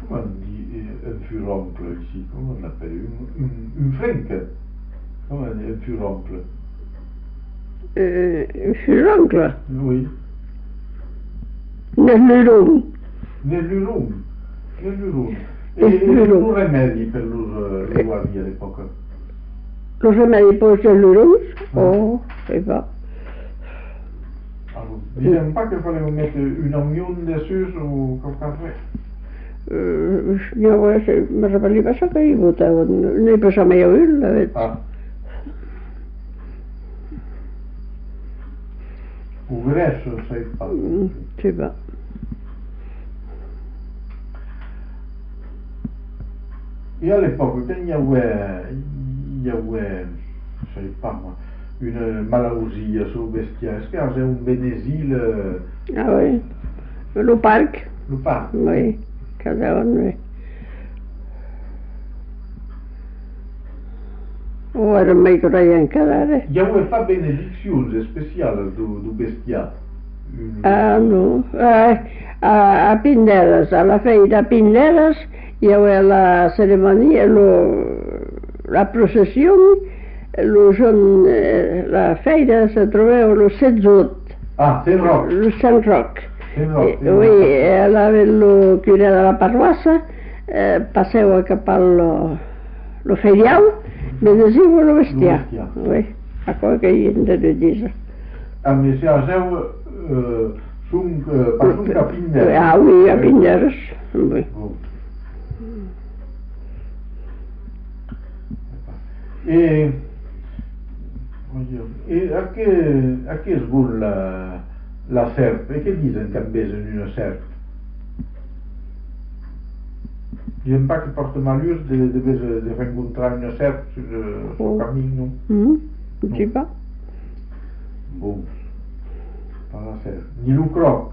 comment on dit un furoncle ici? Comment on l'appelle? Une frenke? Comment on dit un furoncle? Un furoncle? Oui. Nellurum. Nellurum. Nellurum. E un remedi per lo guardi all'epoca? Lo remedi per le nellurum? Oh, je sais pas. Alors, disons pas qu'il fallait mettre une oignon dessus ou comme ça fait. Ja, me rappelli pas ça qu'il votait. N'est pas jamais eu, là. Ah. Ou graisse, je sais pas. Je sais pas. Et à l'époque, quand il y avait, je sais pas moi, une maladie sur le bestiaire, est-ce qu'il y avait un bénésil? Ah oui, le parc. Le parc? Oui, cadavre, oui. O era meio que rien cadavre. Il n'y avait pas bénédiction spéciale du bestiaire? Ah non, a Pinderas, a la feira a Pinderas, hi havia la cerimònia, la processió, la feira se trobava el 16 d'août. Ah, Sant Roc. El Sant Roc. Sant Roc. Oui, la el curé de la parroissa, passeu cap al lo ferial, benesiu lo bestiar. Oui, a qual que hi hem de dir. Ah, mais c'est à Zéu, pas à Pinderas. Ah oui, a Pinderas. Oui. Bon. E a che sbulla la serpe? E che dicono che invece di una serpe? Dicono pas che porta malheur de rencontrar una serpe sur son cammino? Je sais pas. Bon, pas la serpe. Ni le croc?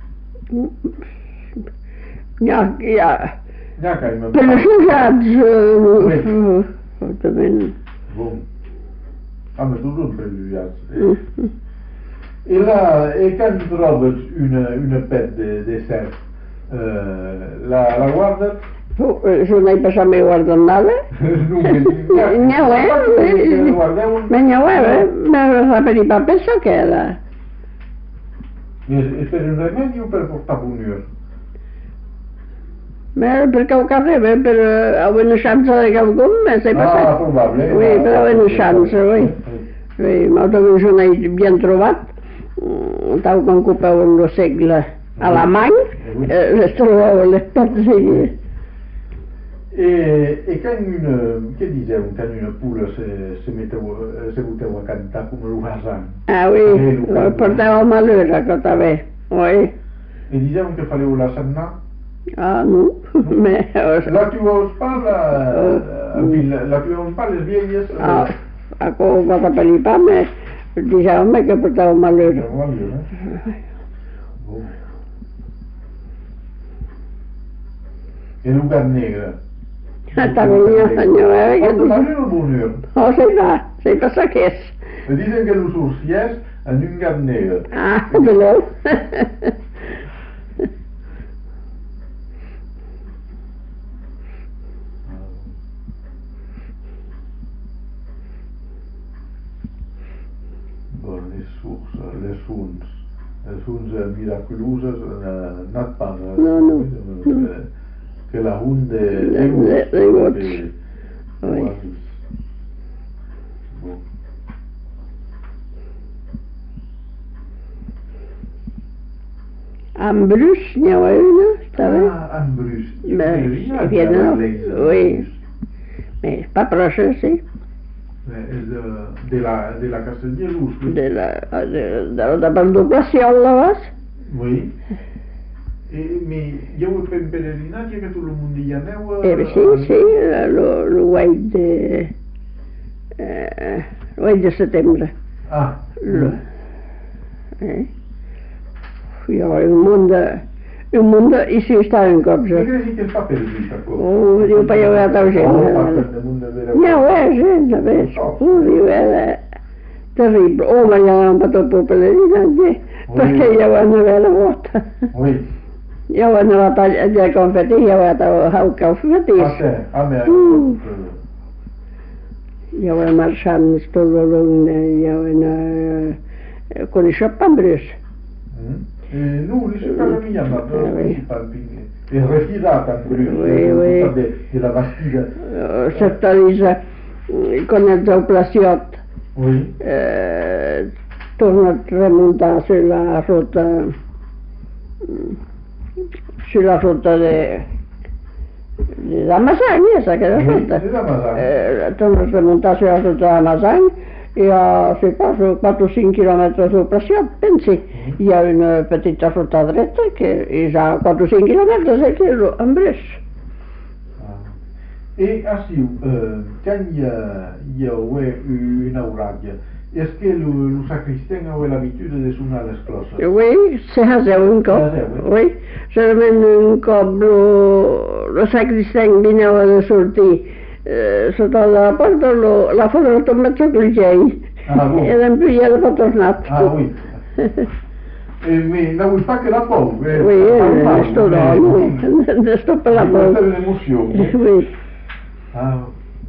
Ja, Ja, kan je me per les usats, certament. Bon. Ah, mais toujours per gli usats. E là, e quando trobes una pet de serp, la guardes? Jo no he passat mai guardant nada. Me raperi pa pensar que era. És per un remedi o per portar bonheur? Perché ho carrera, per avere una chance de quelcom, me sei passat. Ah, probable. Oui, per avere una chance, oui. Oui, nosaltres jo n'he bien trobat, tal com ocupeu en el segle alemany, es trobava les pets i... E che diceu quando una pula se buteu a cantar come lo Hassan? Ah oui, portava malheur, que també, oui. E diceu che faleu la sanna? Ah non, mais... La tuaus pas, la tuaus pas les vieilles? Ah, ako va rappelli pas, mais dicevano che portava malheur. Malheur, eh? Bon. E el gat negre? Està bonito, senyor, Porta malheur o bonheur? Oh, sei pas ça que és. Me dicen que los ursiers en un gat negre. Ah, veleu. Bon, les funts miraculoses n'at pas. No. Que la hund De gots. Oui. Bon. En Bruce n'hi havia una, està bé? Ah, en Bruce. Oui. Mais pas proche, sí. De la Castelldellus. De la Pandoclació, la vas? Oui. Mais hi ha un peregrinatge que tot el món hi aneu? Sí, el 8 de setembre. Ah. Hi ha un munt de... I sí, estaven cops. Què creus que es fa per dir, Paco? Diu, pa hi ha tau gent. N'hi ha gent, a més. Diu, era terrible. Ma hi ha un petó per peregrinatge, perquè hi ha una vera volta. Oui. Io en la taglia del confetti, io vado a un confetti. A me Io en marchando stollo lunne, io en con i shopambrus. Nous, les Supermillions, est retirata in Bruxelles, della Bastilla. Settorisa con il doplaciot. Oui. Torna a remontare sulla rotta della Massagne, sa che è la rotta? Della Massagne. Torna a remontare sulla rotta della Massagne et à, je sais pas, 4 ou 5 km sur place, pensi, il y a une petite route à droite qui est à 4 ou 5 km, c'est en Bruce. Et ainsi, quand il y a une auradia, est-ce que le sacristain a l'habitude de sonner les cloches? Oui, c'est un cop. Oui, je mène un cop, le sacristain vient de sortir. Sotto la porta la foto ho messo cliccei ed è pigliato fotornato. Ah oui. Mais non vuoi fare che la paura? Oui, sto no, sto per la paura. È un'emozione. Oui. Ah.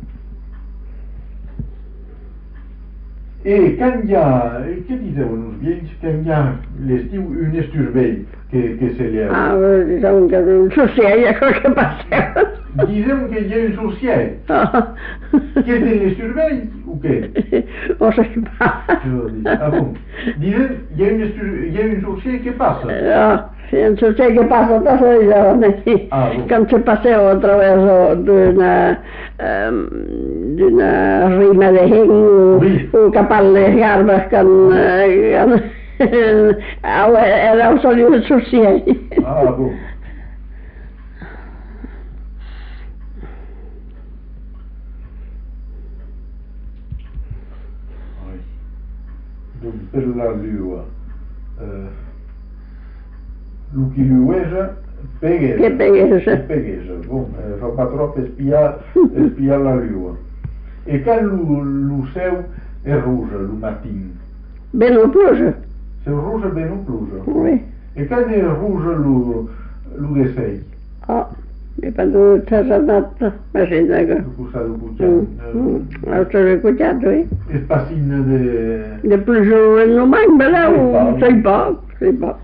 Et quand il y a, che dicevano i vecchi, quand il y a l'estiu, une esturbeille che se lève. Ah, diciamo che un sorciere che passava. Disons qu'il y a une sourcière. Ah. Qui était une esturbeille ou qu'est? On ne sait pas. Ah bon? Disons, il y a une sourcière qui passe. Ah, c'est une sourcière qui passe da sola. Ah, bon. Quand tu passais attraverso d'una rima de heng o cap a les garbes era un solio de sorcier. Ah bon. Donc per la lua, lu chi luesa, peghesa. Che peghesa. Peghesa, bon, roba troppo spiar la lua. E quand lu seu è rouge, le matin. Ben au rouge. C'est rouge ben au rouge. Oui. E quand è rouge lu desei. Ah, e quando c'è stata, ma sembra che... Lu cusado cucciano. L'altro cucciato, eh? E spassin de... De plus jour, non manque, mais là, c'est pas.